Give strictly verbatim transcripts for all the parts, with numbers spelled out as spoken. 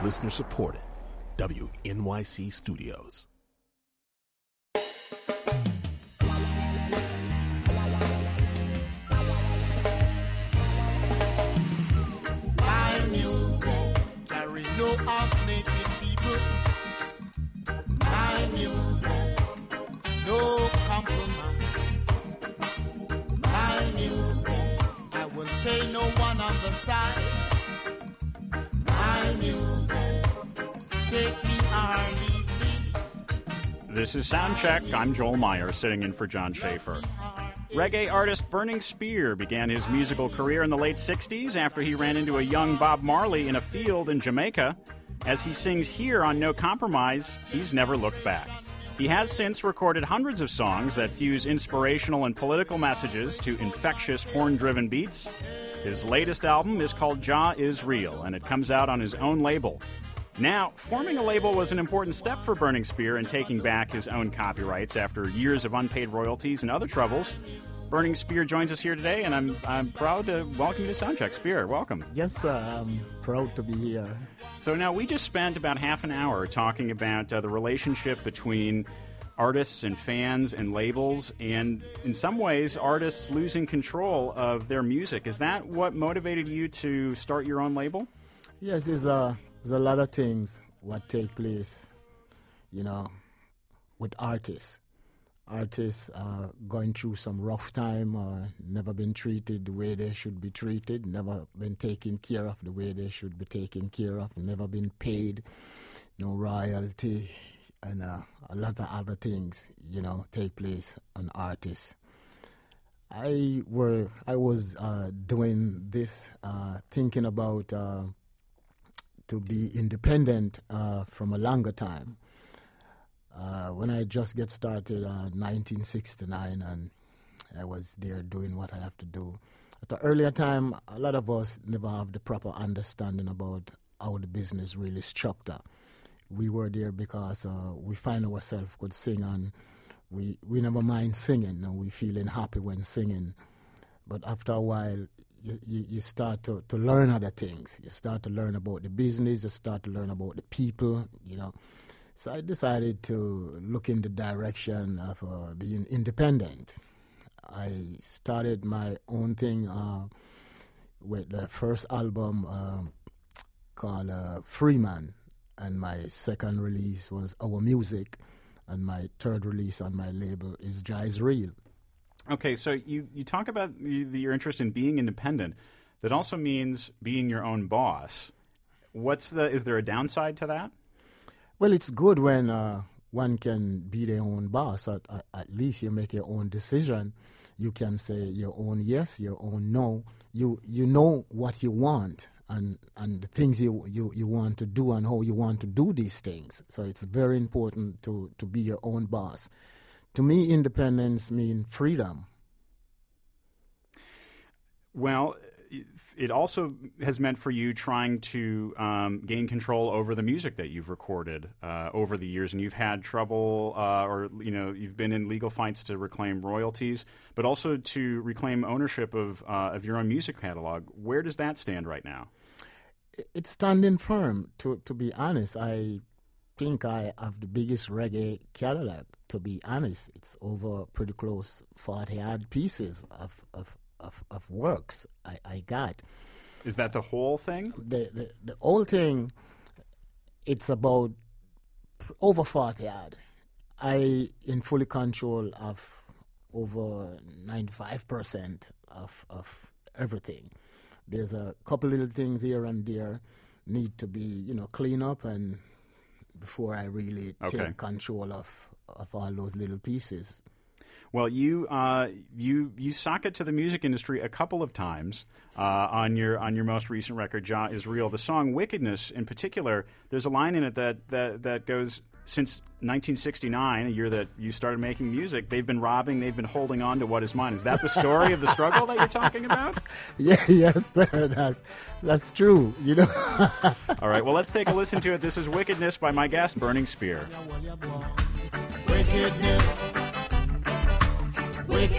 Listener supported. W N Y C Studios. My music carry no half-naked people. My music, no compromise. My music, I will pay no one on the side. My music, take me or leave me. This is Soundcheck. I'm Joel Meyer, sitting in for John Schaefer. Reggae artist Burning Spear began his musical career in the late sixties after he ran into a young Bob Marley in a field in Jamaica. As he sings here on No Compromise, he's never looked back. He has since recorded hundreds of songs that fuse inspirational and political messages to infectious horn-driven beats. His latest album is called Jah Is Real, and it comes out on his own label. Now, forming a label was an important step for Burning Spear in taking back his own copyrights after years of unpaid royalties and other troubles. Burning Spear joins us here today, and I'm I'm proud to welcome you to Soundcheck. Spear, welcome. Yes, sir. I'm proud to be here. So now we just spent about half an hour talking about uh, the relationship between artists and fans and labels, and in some ways, artists losing control of their music. Is that what motivated you to start your own label? Yes, it's a, there's a lot of things what take place, you know, with artists. Artists are going through some rough time or never been treated the way they should be treated, never been taken care of the way they should be taken care of, never been paid, no royalty, and uh, a lot of other things, you know, take place on artists. I were I was uh, doing this, uh, thinking about uh, to be independent uh, from a longer time. Uh, when I just get started in uh, nineteen sixty-nine, and I was there doing what I have to do. At the earlier time, a lot of us never have the proper understanding about how the business really structured. We were there because uh, we find ourselves could sing, and we we never mind singing, and we feeling happy when singing. But after a while, you, you, you start to, to learn other things. You start to learn about the business. You start to learn about the people, you know. So I decided to look in the direction of uh, being independent. I started my own thing uh, with the first album uh, called uh, Freeman, and my second release was Our Music, and my third release on my label is Jah Is Real. Okay, so you, you talk about you, your interest in being independent. That also means being your own boss. What's the? Is there a downside to that? Well, it's good when uh, one can be their own boss. At, at, at least you make your own decision. You can say your own yes, your own no. You you know what you want and, and the things you, you, you want to do and how you want to do these things. So it's very important to, to be your own boss. To me, independence means freedom. Well, it also has meant for you trying to um, gain control over the music that you've recorded uh, over the years, and you've had trouble, uh, or you know, you've been in legal fights to reclaim royalties, but also to reclaim ownership of uh, of your own music catalog. Where does that stand right now? It's standing firm. To to be honest, I think I have the biggest reggae catalog. To be honest, it's over pretty close forty odd pieces of of. Of, of works I, I got. Is that the whole thing? The, the the whole thing, it's about over forty odd. I in fully control of over ninety-five percent of of everything. There's a couple little things here and there need to be, you know, clean up, and before I really okay. take control of, of all those little pieces. Well, you uh, you you sock it to the music industry a couple of times uh, on your on your most recent record, Jah Is Real. The song "Wickedness," in particular, there's a line in it that that, that goes, since nineteen sixty-nine, a year that you started making music, they've been robbing, they've been holding on to what is mine. Is that the story of the struggle that you're talking about? Yeah, yes, sir. That's that's true. You know. All right. Well, let's take a listen to it. This is "Wickedness" by my guest, Burning Spear. Wickedness.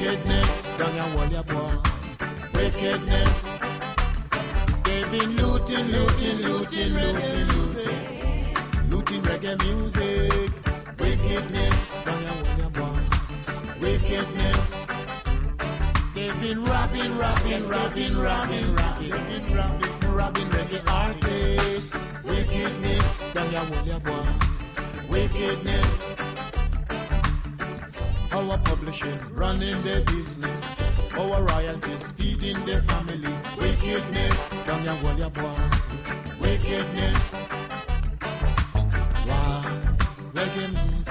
Wickedness, down your wall, your boy. Wickedness, they've been looting looting, looting, looting, looting, looting, looting reggae music. Wickedness, down your way, your boy. Wickedness. They've been robbing, robbing, robbing, robbing, robbing. They've been robbing, robbing reggae artists. Wickedness, down your way, your boy. Wickedness. Our publishing, running their business. Our royalties, feeding their family. Wickedness, down your wall, your boy. Wickedness. Wow, reggae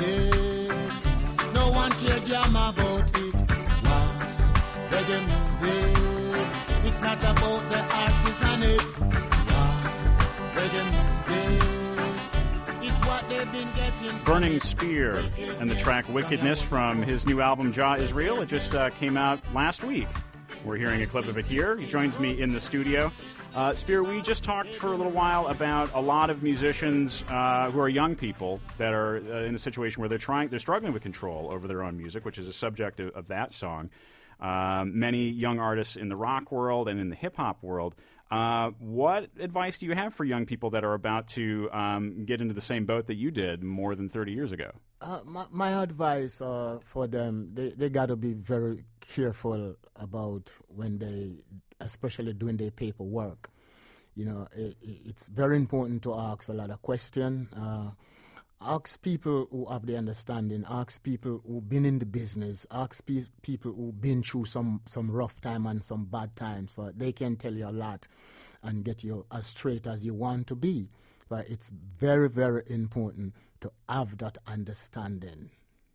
music. No one care jam about it. Wow, reggae music. It's not about the artist and it. Wow, reggae music. It's what they've been getting. Burning Spear and the track Wickedness from his new album Jah Is Real. It just uh, came out last week. We're hearing a clip of it here. He joins me in the studio. Uh, Spear, we just talked for a little while about a lot of musicians uh, who are young people that are uh, in a situation where they're trying, they're struggling with control over their own music, which is a subject of, of that song. Um, many young artists in the rock world and in the hip-hop world. Uh, what advice do you have for young people that are about to um, get into the same boat that you did more than thirty years ago? Uh, my, my advice uh, for them, they, they got to be very careful about when they, especially doing their paperwork. You know, it, it's very important to ask a lot of questions. Uh, ask people who have the understanding, ask people who've been in the business, ask pe- people who've been through some, some rough time and some bad times. But they can tell you a lot and get you as straight as you want to be. But it's very, very important to have that understanding.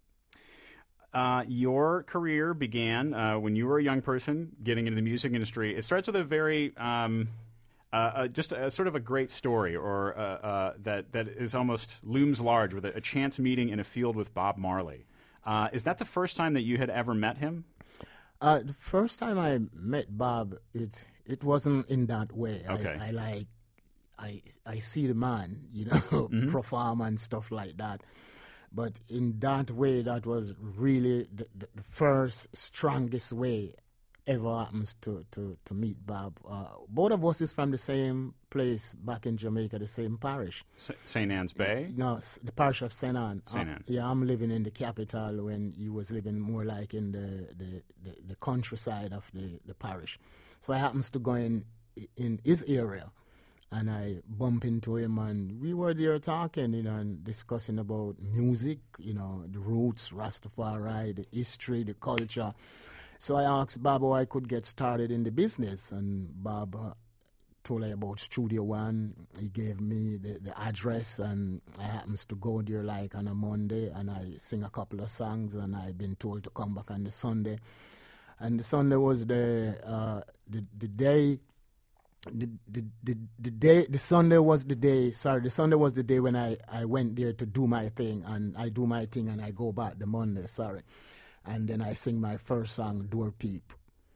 Uh, your career began uh, when you were a young person getting into the music industry. It starts with a very... Um Uh, uh, just a, sort of a great story, or uh, uh, that that is almost looms large, with a, a chance meeting in a field with Bob Marley. Uh, is that the first time that you had ever met him? Uh, the first time I met Bob, it it wasn't in that way. Okay. I, I like I I see the man, you know, Mm-hmm. perform and stuff like that. But in that way, that was really the, the, the first strongest way ever happens to, to, to meet Bob. Uh, both of us is from the same place back in Jamaica, the same parish. S- Saint Anne's Bay? No, s- the parish of Saint Anne. Saint Uh, Anne. yeah, I'm living in the capital when he was living more like in the, the, the, the countryside of the, the parish. So I happens to go in, in his area, and I bump into him, and we were there talking, you know, and discussing about music, you know, the roots, Rastafari, the history, the culture. So I asked Bob how I could get started in the business, and Bob uh, told me about Studio One. He gave me the, the address, and I happens to go there like on a Monday, and I sing a couple of songs, and I've been told to come back on the Sunday. And the Sunday was the uh, the, the day. The, the the the day the Sunday was the day sorry the Sunday was the day when I, I went there to do my thing, and I do my thing and I go back the Monday, sorry. And then I sing my first song, Door Peep.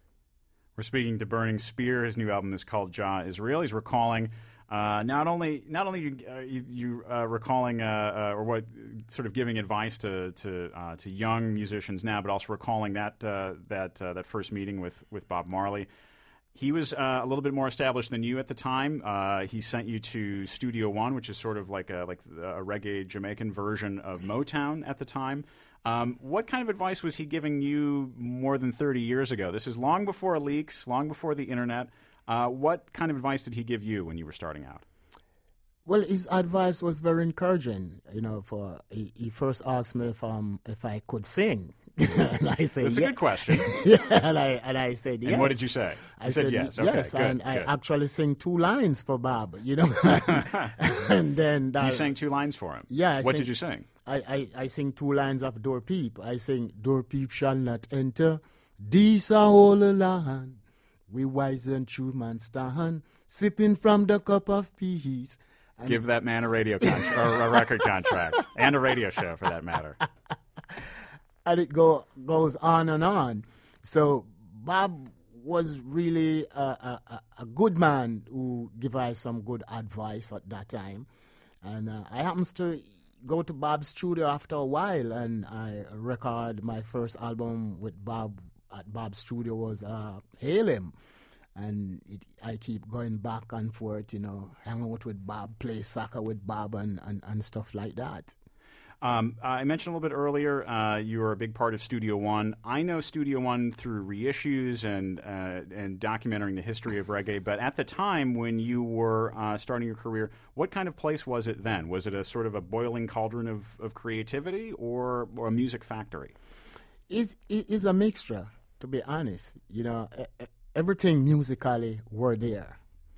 We're speaking to Burning Spear. His new album is called Jah Is Real. He's recalling uh, not only not only uh, you, you uh, recalling uh, uh, or what sort of giving advice to to uh, to young musicians now, but also recalling that uh, that uh, that first meeting with with Bob Marley. He was uh, a little bit more established than you at the time. Uh, he sent you to Studio One, which is sort of like a like a reggae Jamaican version of Motown at the time. Um, what kind of advice was he giving you more than thirty years ago? This is long before leaks, long before the internet. Uh, what kind of advice did he give you when you were starting out? Well, his advice was very encouraging. You know, for he, he first asked me if um if I could sing, and I said That's a yeah. good question. yeah, and I and I said yes. And what did you say? I You said, said yes. Okay, yes, good, and I good. actually sang two lines for Bob. You know, and then that, You sang two lines for him. Yeah, I What sang- did you sing? I, I, I sing two lines of Door Peep. I sing, Door Peep shall not enter this a whole land. We wise and true man stand, sipping from the cup of peace. And Give that man a radio contract, or a record contract, and a radio show for that matter. and it go goes on and on. So Bob was really a, a, a- a good man who gave us some good advice at that time. And uh, I happens to go to Bob's studio after a while, and I record my first album with Bob at Bob's studio was uh, Hail Him. And it, I keep going back and forth, you know, hang out with Bob, play soccer with Bob, and, and, and stuff like that. Um, I mentioned a little bit earlier, uh, you were a big part of Studio One. I know Studio One through reissues and uh, and documenting the history of reggae, but at the time when you were uh, starting your career, what kind of place was it then? Was it a sort of a boiling cauldron of, of creativity or, or a music factory? It's, it's a mixture, to be honest. You know, everything musically were there.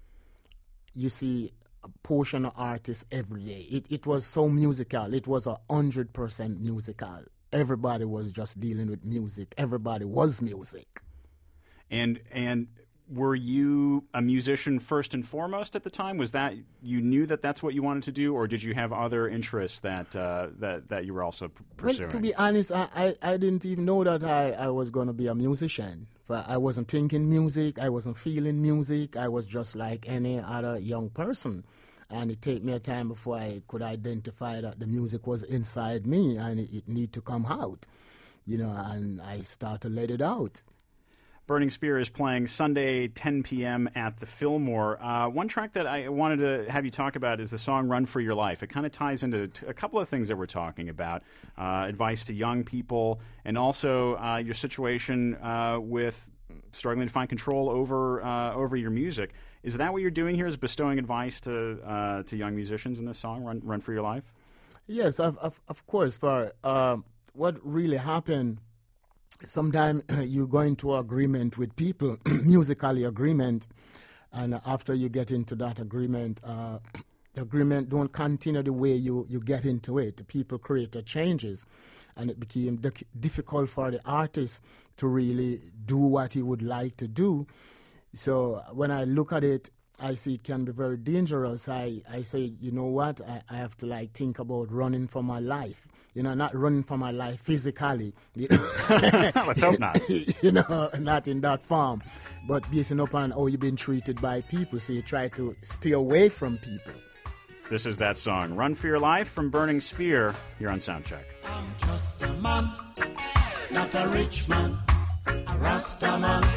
You see a portion of artists every day. It it was so musical. It was a hundred percent musical. Everybody was just dealing with music. Everybody was music. And and were you a musician first and foremost at the time? Was that you knew that that's what you wanted to do, or did you have other interests that uh, that that you were also p- pursuing? Well, to be honest, I, I, I didn't even know that I, I was going to be a musician. But I wasn't thinking music. I wasn't feeling music. I was just like any other young person. And it took me a time before I could identify that the music was inside me and it, it need to come out, you know, and I started to let it out. Burning Spear is playing Sunday, ten p.m. at the Fillmore. Uh, one track that I wanted to have you talk about is the song Run For Your Life. It kind of ties into t- a couple of things that we're talking about, uh, advice to young people, and also uh, your situation uh, with struggling to find control over uh, over your music. Is that what you're doing here, is bestowing advice to uh, to young musicians in this song, Run, Run For Your Life? Yes, of, of, of course. But uh, what really happened, sometimes you go into agreement with people, musically agreement, and after you get into that agreement, uh, the agreement don't continue the way you, you get into it. People create changes, and it became di- difficult for the artist to really do what he would like to do. So when I look at it, I see it can be very dangerous. I, I say, you know what, I, I have to like think about running for my life. You know, not running for my life physically. You know? Let's hope not. You know, not in that form. But basing upon how you've been treated by people, so you try to stay away from people. This is that song, Run For Your Life, from Burning Spear, here on Soundcheck. I'm just a man, not a rich man, a Rasta man.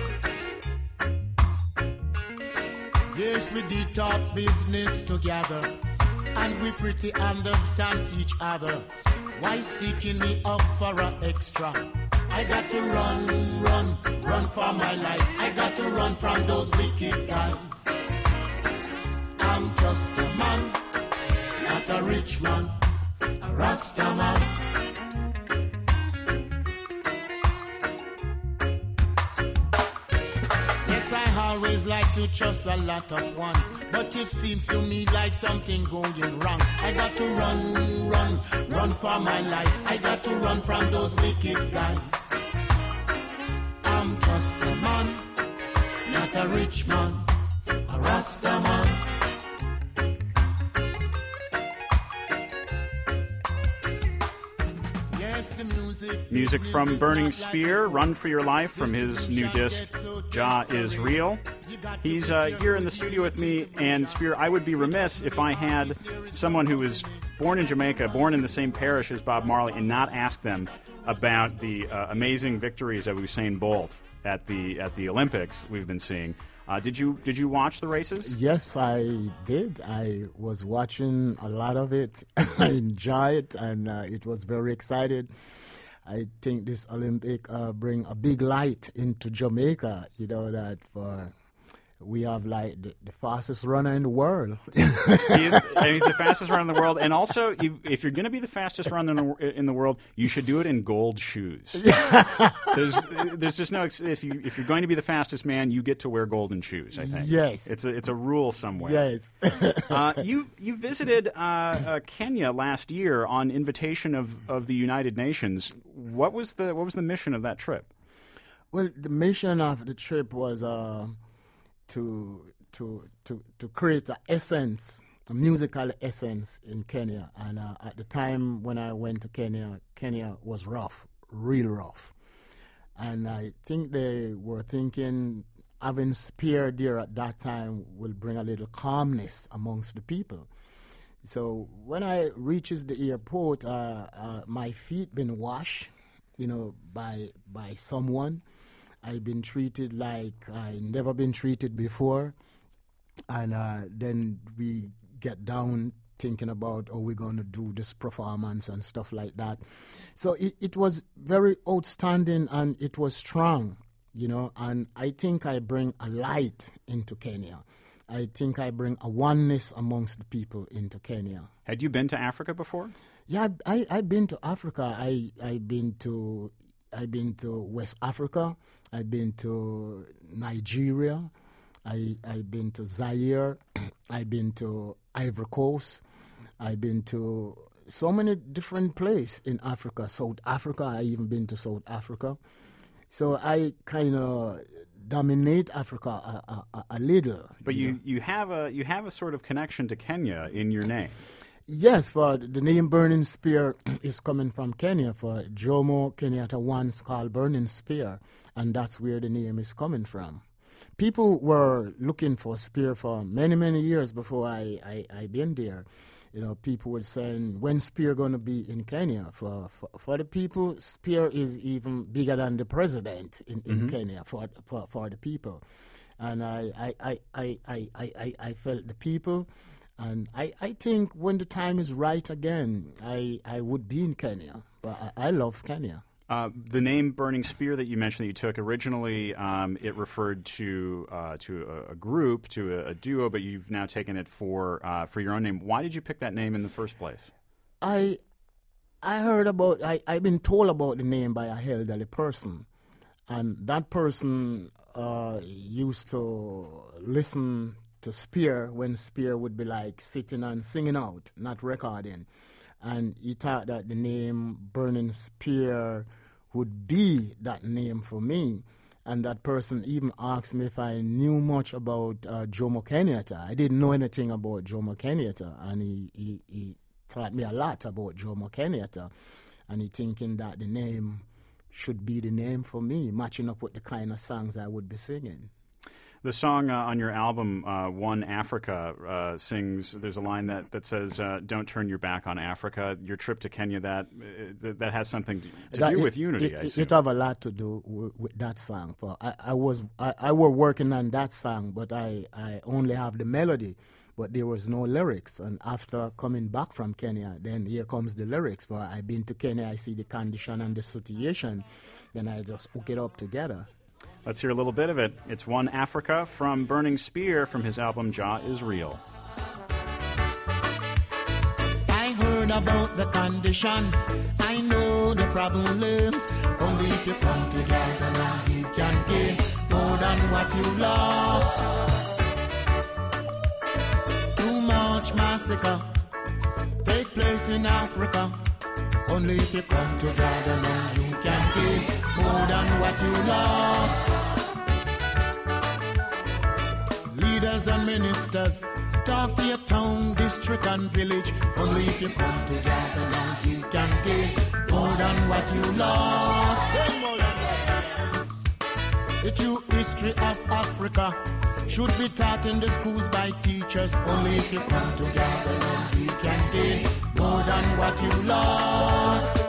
Yes, we did talk business together, and we pretty understand each other. Why sticking me up for an extra? I got to run, run, run for my life. I got to run from those wicked guys. I'm just a man, not a rich man, a Rasta man. Yes, I always like to trust a lot of ones, but it seems to me like something going wrong. I got to run, run, run for my life. I got to run from those wicked guys. I'm just a man, not a rich man, a Rasta man. Yes, the music. Music from Burning Spear, Run For Your Life, from his new disc, Jah Is Real. He's uh, here in the studio with me, and Spear, I would be remiss if I had someone who was born in Jamaica, born in the same parish as Bob Marley, and not ask them about the uh, amazing victories of Usain Bolt at the at the Olympics we've been seeing. Uh, did you did you watch the races? Yes, I did. I was watching a lot of it. I enjoyed it, and uh, it was very excited. I think this Olympic uh, bring a big light into Jamaica. You know that for. We have like the, the fastest runner in the world. he is, he's the fastest runner in the world, and also, you, if you're going to be the fastest runner in the, in the world, you should do it in gold shoes. there's, there's just no if you if you're going to be the fastest man, you get to wear golden shoes. I think. Yes, it's a it's a rule somewhere. Yes. uh, you you visited uh, uh, Kenya last year on invitation of, of the United Nations. What was the what was the mission of that trip? Well, the mission of the trip was. Uh, To, to to to create an essence, a musical essence in Kenya. And uh, at the time when I went to Kenya, Kenya was rough, real rough. And I think they were thinking having Spear there at that time will bring a little calmness amongst the people. So when I reaches the airport, uh, uh, my feet been washed, you know, by by someone. I've been treated like I never been treated before. And uh, then we get down thinking about how we're going to do this performance and stuff like that. So it, it was very outstanding and it was strong, you know, and I think I bring a light into Kenya. I think I bring a oneness amongst the people into Kenya. Had you been to Africa before? Yeah, I, I've been to Africa. I, I've been to I've been to West Africa. I've been to Nigeria. I, I've been to Zaire. I've been to Ivory Coast. I've been to so many different places in Africa. South Africa, I even been to South Africa. So I kind of dominate Africa a, a, a little. But you, know. you have a you have a sort of connection to Kenya in your name. Yes, for the name Burning Spear is coming from Kenya. For Jomo Kenyatta once called Burning Spear, and that's where the name is coming from. People were looking for Spear for many, many years before I, I, I been there. You know, people were saying, when Spear going to be in Kenya? For, for for the people, Spear is even bigger than the president in, in mm-hmm. Kenya for, for for the people. And I I, I, I, I, I, I felt the people, and I, I think when the time is right again, I, I would be in Kenya. But I, I love Kenya. Uh, the name Burning Spear that you mentioned that you took, originally um, it referred to uh, to a, a group, to a, a duo, but you've now taken it for uh, for your own name. Why did you pick that name in the first place? I I heard about, I, I've been told about the name by a elderly person, and that person uh, used to listen to Spear when Spear would be like sitting and singing out, not recording. And he thought that the name Burning Spear would be that name for me. And that person even asked me if I knew much about uh, Jomo Kenyatta. I didn't know anything about Jomo Kenyatta. And he, he, he taught me a lot about Jomo Kenyatta. And he thinking that the name should be the name for me, matching up with the kind of songs I would be singing. The song uh, on your album, uh, One Africa, uh, sings, there's a line that, that says, uh, don't turn your back on Africa. Your trip to Kenya, that uh, that has something to, to that do it, with unity, it, I it, assume. It have a lot to do with, with that song. But I, I was I, I were working on that song, but I, I only have the melody, but there was no lyrics. And after coming back from Kenya, then here comes the lyrics. But I've been to Kenya, I see the condition and the situation, then I just hook it up together. Let's hear a little bit of it. It's One Africa from Burning Spear from his album Jah Is Real. I heard about the condition. I know the problems. Only if you come together now you can gain more than what you lost. Too much massacre take place in Africa. Only if you come together now you can gain more than what you lost. Leaders and ministers talk to your town, district and village. Only if you come together now you can gain more than what you lost. The true history of Africa should be taught in the schools by teachers. Only if you come together now you can gain more than what you lost.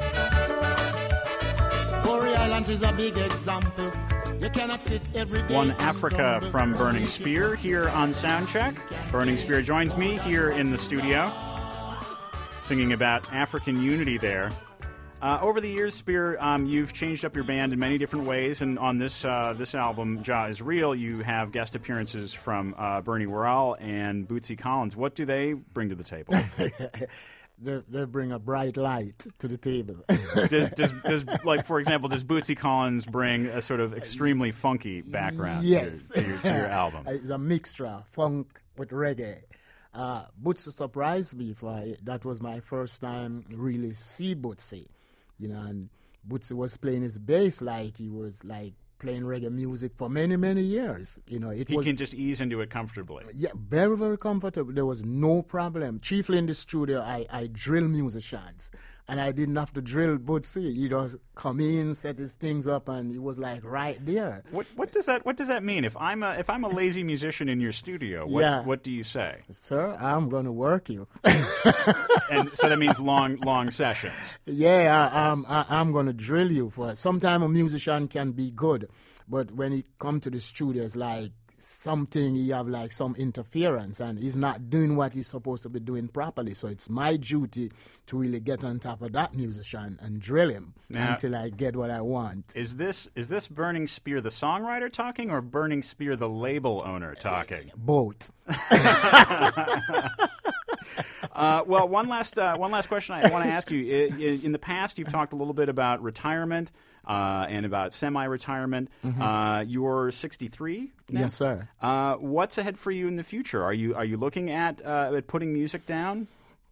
Boreal Island is a big example. You cannot sit every day. One Africa from Burning Spear here on Soundcheck. Burning Spear joins me here in the studio, singing about African unity there. Uh, over the years, Spear, um, you've changed up your band in many different ways, and on this uh, this album, Jah Is Real, you have guest appearances from uh, Bernie Worrell and Bootsy Collins. What do they bring to the table? They, they bring a bright light to the table. does, does, does, like, for example, does Bootsy Collins bring a sort of extremely funky background yes. to, to, your, to your album? It's a mixture, funk with reggae. Uh, Bootsy surprised me. For that was my first time really see Bootsy. You know, and Bootsy was playing his bass like he was like playing reggae music for many, many years. You know, it he was, can just ease into it comfortably. Yeah, very, very comfortable. There was no problem. Chiefly in the studio, I, I drill musicians. And I didn't have to drill Bootsy. He just come in, set his things up, and he was like right there. What what does that what does that mean? If I'm a if I'm a lazy musician in your studio, what Yeah. what do you say? Sir, I'm gonna work you. And so that means long long sessions. Yeah, I, I'm, I, I'm going to drill you for it. Sometimes a musician can be good, but when he come to the studio, it's like something, he have like some interference, and he's not doing what he's supposed to be doing properly. So it's my duty to really get on top of that musician and drill him Now- until I get what I want. Is this is this Burning Spear the songwriter talking, or Burning Spear the label owner talking? Both. Uh, well, one last uh, one last question I want to ask you. I- I- In the past, you've talked a little bit about retirement uh, and about semi-retirement. Uh, you're sixty-three now? Yes, sir. Uh, what's ahead for you in the future? Are you are you looking at uh, at putting music down?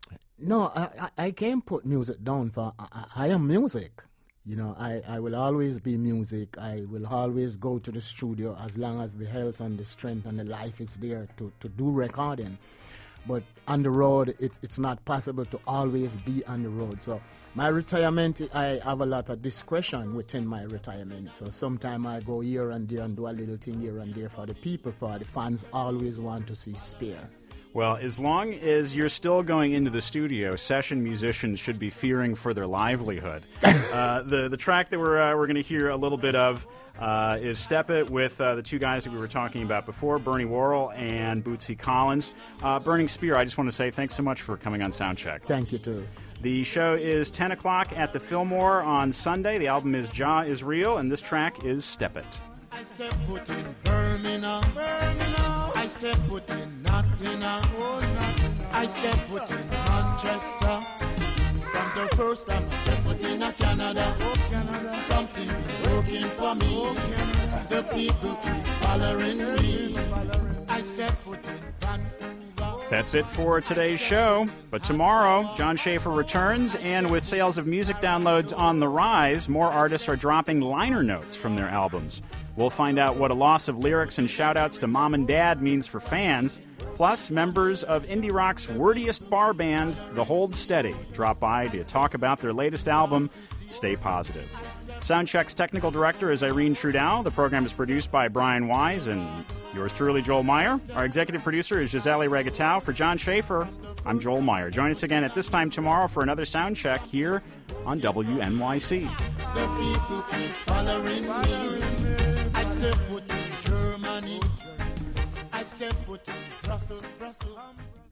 No, I, I, I can't put music down for, I, I am music. You know, I, I will always be music. I will always go to the studio as long as the health and the strength and the life is there to, to do recording. But on the road, it, it's not possible to always be on the road. So my retirement, I have a lot of discretion within my retirement. So sometimes I go here and there and do a little thing here and there for the people, for the fans always want to see Spear. Well, as long as you're still going into the studio, session musicians should be fearing for their livelihood. uh, the the track that we're uh, we're going to hear a little bit of uh, is "Step It" with uh, the two guys that we were talking about before, Bernie Worrell and Bootsy Collins. Uh, Burning Spear, I just want to say thanks so much for coming on Soundcheck. Thank you, too. The show is ten o'clock at the Fillmore on Sunday. The album is Jah Is Real, and this track is "Step It." I step foot in Birmingham, Birmingham. I step foot in Nottingham, oh, Nottingham. I step foot in Manchester. From the first time I step foot in a Canada, oh, Canada. Something been working for me. Oh, Canada. The people keep following me. I step foot in Vancouver. That's it for today's show. But tomorrow, John Schaefer returns, and with sales of music downloads on the rise, more artists are dropping liner notes from their albums. We'll find out what a loss of lyrics and shout-outs to mom and dad means for fans. Plus, members of indie rock's wordiest bar band, The Hold Steady, drop by to talk about their latest album, Stay Positive. Soundcheck's technical director is Irene Trudeau. The program is produced by Brian Wise and yours truly, Joel Meyer. Our executive producer is Gisele Regatau. For John Schaefer, I'm Joel Meyer. Join us again at this time tomorrow for another Soundcheck here on W N Y C. The people keep following me. I step foot in Germany. I step foot in Brussels, Brussels.